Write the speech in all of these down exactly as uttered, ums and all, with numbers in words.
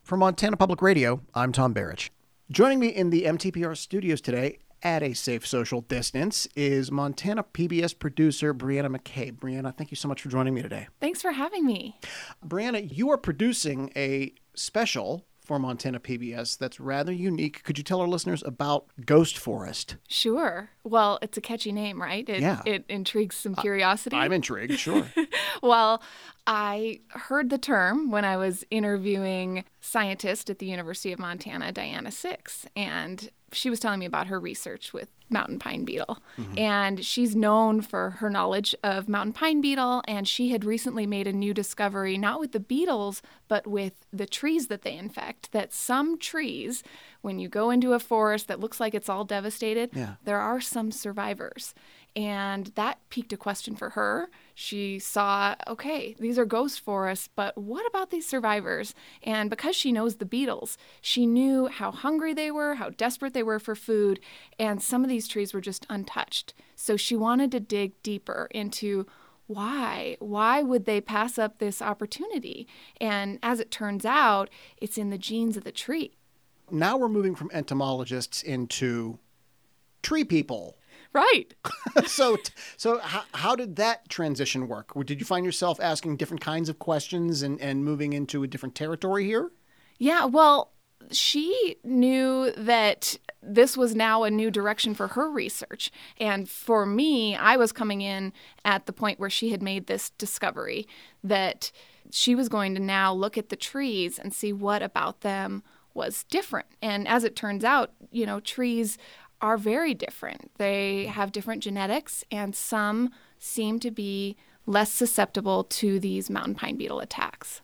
For Montana Public Radio, I'm Tom Barrich. Joining me in the M T P R studios today, at a safe social distance, is Montana P B S producer Brianna McCabe. Brianna, thank you so much for joining me today. Thanks for having me. Brianna, you are producing a special for Montana P B S that's rather unique. Could you tell our listeners about Ghost Forest? Sure. Well, it's a catchy name, right? It, yeah. It intrigues some curiosity. I, I'm intrigued, sure. Well, I heard the term when I was interviewing scientist at the University of Montana, Diana Six, and she was telling me about her research with mountain pine beetle. Mm-hmm. And she's known for her knowledge of mountain pine beetle, and she had recently made a new discovery, not with the beetles, but with the trees that they infect, that some trees, when you go into a forest that looks like it's all devastated, yeah. there are some survivors. And that piqued a question for her. She saw, okay, these are ghost forests, but what about these survivors? And because she knows the beetles, she knew how hungry they were, how desperate they were for food, and some of these trees were just untouched. So she wanted to dig deeper into why? Why would they pass up this opportunity? And as it turns out, it's in the genes of the tree. Now we're moving from entomologists into tree people. Right. so so how, how did that transition work? Did you find yourself asking different kinds of questions and, and moving into a different territory here? Yeah, well, she knew that this was now a new direction for her research. And for me, I was coming in at the point where she had made this discovery that she was going to now look at the trees and see what about them was different. And as it turns out, you know, trees are very different. They have different genetics, and some seem to be less susceptible to these mountain pine beetle attacks.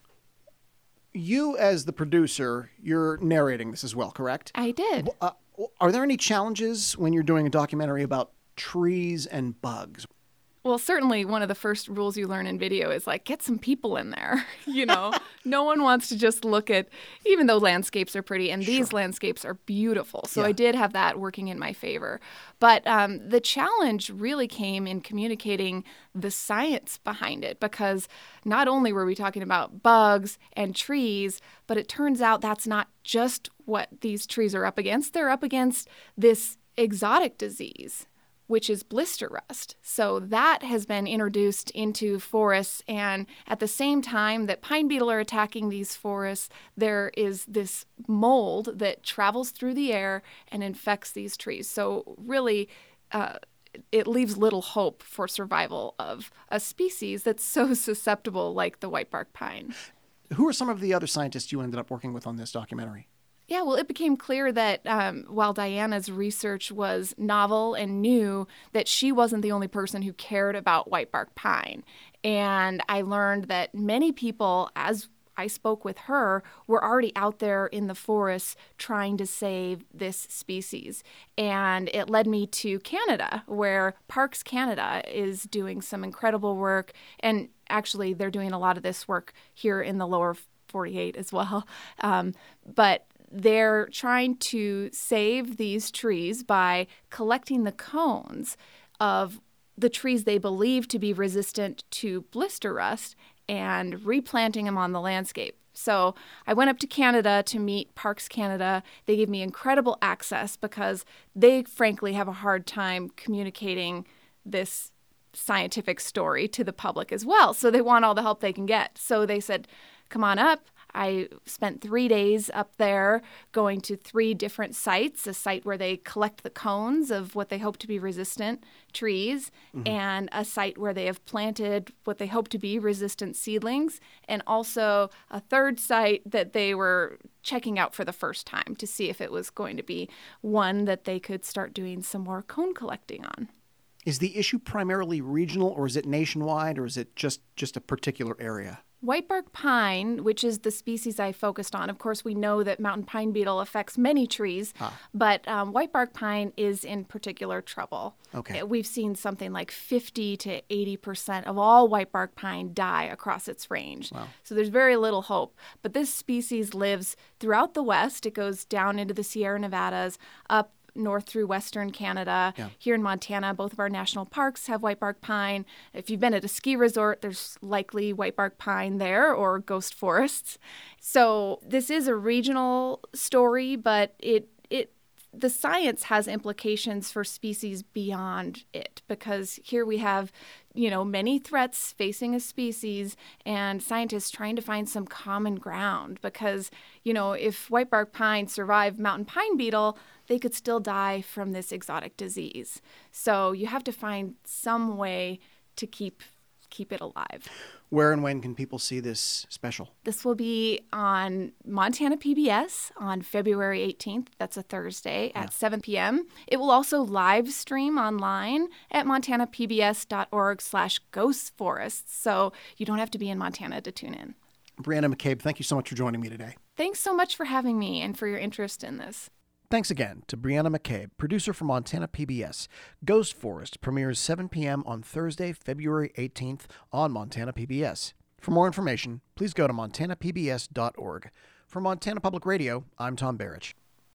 You, as the producer, you're narrating this as well, correct? I did. Uh, are there any challenges when you're doing a documentary about trees and bugs? Well, certainly one of the first rules you learn in video is like, get some people in there. You know, no one wants to just look at, even though landscapes are pretty, and these sure. landscapes are beautiful. So yeah. I did have that working in my favor. But um, the challenge really came in communicating the science behind it, because not only were we talking about bugs and trees, but it turns out that's not just what these trees are up against. They're up against this exotic disease, which is blister rust. So that has been introduced into forests, and at the same time that pine beetle are attacking these forests, there is this mold that travels through the air and infects these trees. So really, uh, it leaves little hope for survival of a species that's so susceptible like the whitebark pine. Who are some of the other scientists you ended up working with on this documentary? Yeah, well, it became clear that um, while Diana's research was novel and new, that she wasn't the only person who cared about whitebark pine. And I learned that many people, as I spoke with her, were already out there in the forests trying to save this species. And it led me to Canada, where Parks Canada is doing some incredible work. And actually, they're doing a lot of this work here in the lower forty-eight as well. Um, but they're trying to save these trees by collecting the cones of the trees they believe to be resistant to blister rust and replanting them on the landscape. So I went up to Canada to meet Parks Canada. They gave me incredible access because they frankly have a hard time communicating this scientific story to the public as well. So they want all the help they can get. So they said, come on up. I spent three days up there going to three different sites, a site where they collect the cones of what they hope to be resistant trees, mm-hmm. and a site where they have planted what they hope to be resistant seedlings, and also a third site that they were checking out for the first time to see if it was going to be one that they could start doing some more cone collecting on. Is the issue primarily regional, or is it nationwide, or is it just, just a particular area? Whitebark pine, which is the species I focused on, of course, we know that mountain pine beetle affects many trees, ah. but um, whitebark pine is in particular trouble. Okay. We've seen something like fifty to eighty percent of all whitebark pine die across its range. Wow. So there's very little hope. But this species lives throughout the West. It goes down into the Sierra Nevadas, up north through western Canada. Yeah. Here in Montana, both of our national parks have whitebark pine. If you've been at a ski resort, there's likely whitebark pine there or ghost forests. So this is a regional story, but it it the science has implications for species beyond it, because here we have, you know, many threats facing a species and scientists trying to find some common ground, because, you know, if whitebark pine survived mountain pine beetle, they could still die from this exotic disease. So you have to find some way to keep keep it alive. Where and when can people see this special? This will be on Montana P B S on February eighteenth. That's a Thursday at yeah. seven p.m. It will also live stream online at montanapbs.org slash ghost forests. So you don't have to be in Montana to tune in. Brianna McCabe, thank you so much for joining me today. Thanks so much for having me and for your interest in this. Thanks again to Brianna McCabe, producer for Montana P B S. Ghost Forest premieres seven p.m. on Thursday, February eighteenth on Montana P B S. For more information, please go to montana p b s dot org. For Montana Public Radio, I'm Tom Barrich.